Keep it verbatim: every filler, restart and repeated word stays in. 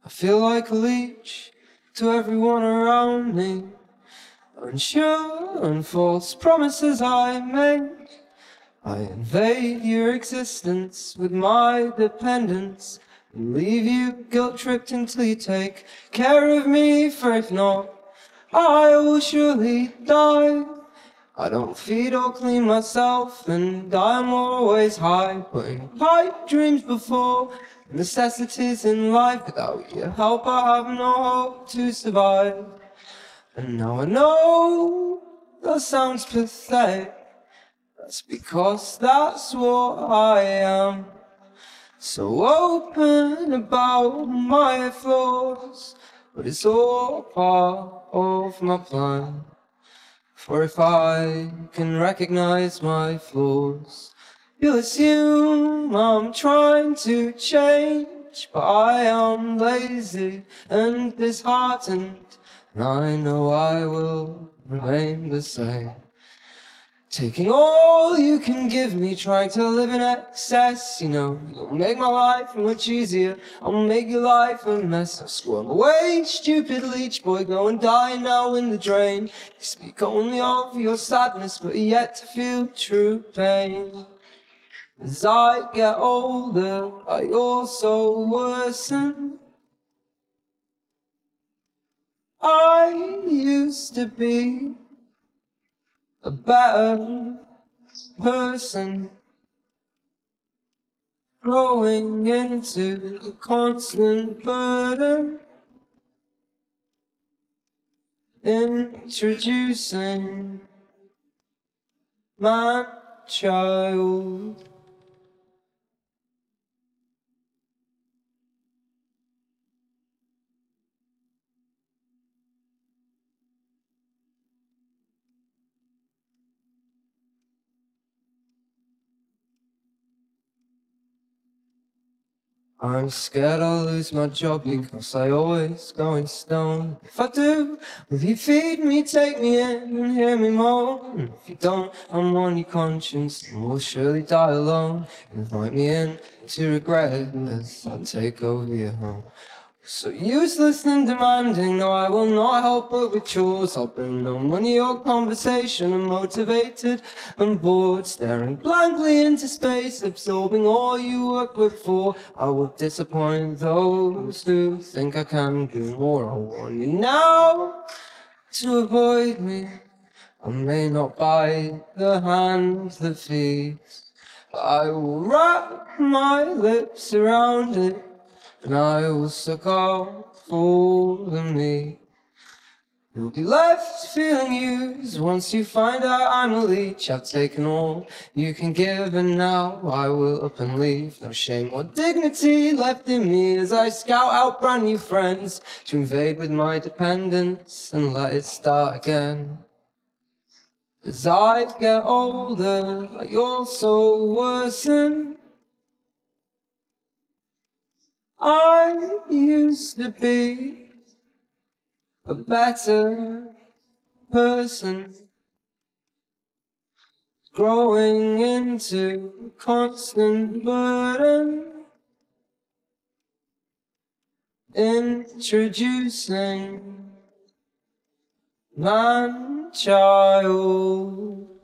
I feel like a leech to everyone around me, unsure and false promises I make. I invade your existence with my dependence and leave you guilt-tripped until you take care of me, for if not, I will surely die. I don't feed or clean myself, and I'm always high, putting pipe dreams before necessities in life. Without your help I have no hope to survive. And now I know that sounds pathetic, that's because that's what I am. So open about my flaws, but it's all part of my plan. For if I can recognize my flaws, you'll assume I'm trying to change. But I am lazy and disheartened, and I know I will remain the same. Taking all you can give me, trying to live in excess. You know, you'll make my life much easier, I'll make your life a mess. I'll swim away, stupid leech boy, go and die now in the drain. You speak only of your sadness, but yet to feel true pain. As I get older, I also worsen. I used to be a better person, growing into a constant burden, introducing my child. I'm scared I'll lose my job because I always go in stone. If I do, will you feed me, take me in and hear me moan? If you don't, I'm on your conscience and will surely die alone. Invite me in to regret as I take over your home. So useless and demanding, no, I will not help but with chores. I'll bring no money or conversation. I'm motivated and bored, staring blankly into space, absorbing all you work with for. I will disappoint those who think I can do more. I warn you now to avoid me. I may not bite the hand that feeds, but I will wrap my lips around it, and I will suck off all of me. You'll be left feeling used once you find out I'm a leech. I've taken all you can give, and now I will up and leave. No shame or dignity left in me as I scout out brand new friends to invade with my dependence and let it start again. As I get older, I also worsen. I used to be a better person, growing into a constant burden, introducing man-child.